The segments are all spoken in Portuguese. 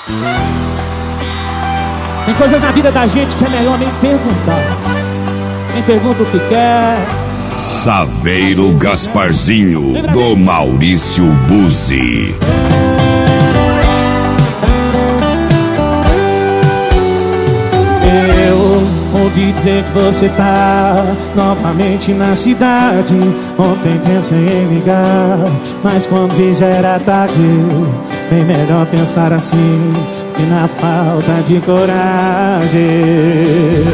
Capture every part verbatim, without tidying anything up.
Tem coisas na vida da gente que é melhor nem perguntar. Nem pergunta o que quer. Saveiro Gasparzinho, do Maurício Buzzi. Eu ouvi dizer que você tá novamente na cidade. Ontem pensei em ligar, mas quando vi já era tarde. Bem melhor pensar assim que na falta de coragem.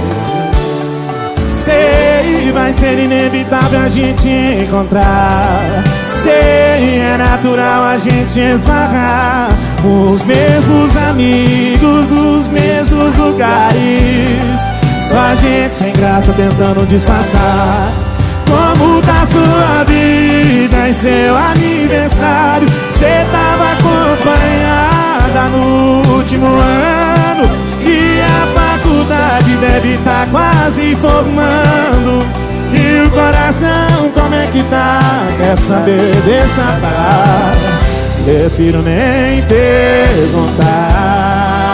Sei, vai ser inevitável a gente encontrar. Sei, é natural a gente esbarrar. Os mesmos amigos, os mesmos lugares. Só a gente sem graça tentando disfarçar. Como tá sua vida em seu aniversário? Cê tava acompanhada no último ano, e a faculdade deve tá quase formando. E o coração como é que tá? Quer saber? Deixa pra lá. Prefiro nem perguntar.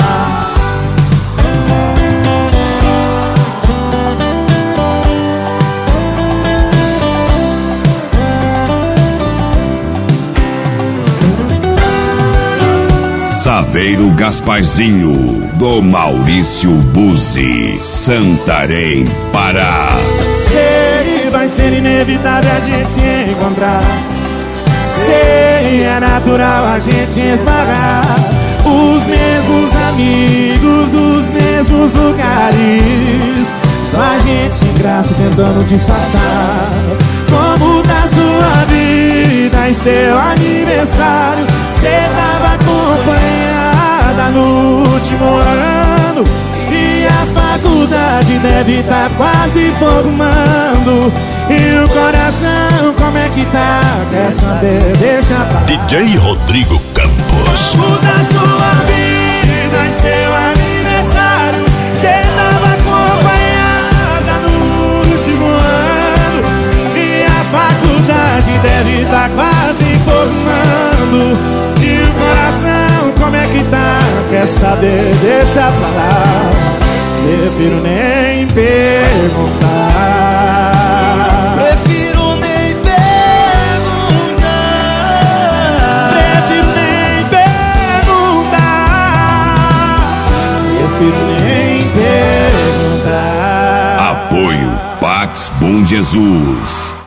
Saveiro Gasparzinho, do Maurício Buzzi, Santarém, Pará. Sei, vai ser inevitável a gente se encontrar. Sei, é natural a gente esbarrar. Os mesmos amigos, os mesmos lugares. Só a gente sem graça tentando disfarçar. Como tá sua vida em seu aniversário? Cê tava acompanhada no último ano, e a faculdade deve tá quase formando. E o coração como é que tá? Quer saber? Deixa pra lá. D J Rodrigo Campos. Como tá sua vida em seu aniversário? Cê tava acompanhada no último ano, e a faculdade deve tá quase formando. E o coração como é que tá? Quer saber? Deixa pra lá. Prefiro nem perguntar. Prefiro nem perguntar. Prefiro nem perguntar. Prefiro nem perguntar. Apoio Pax Bom Jesus.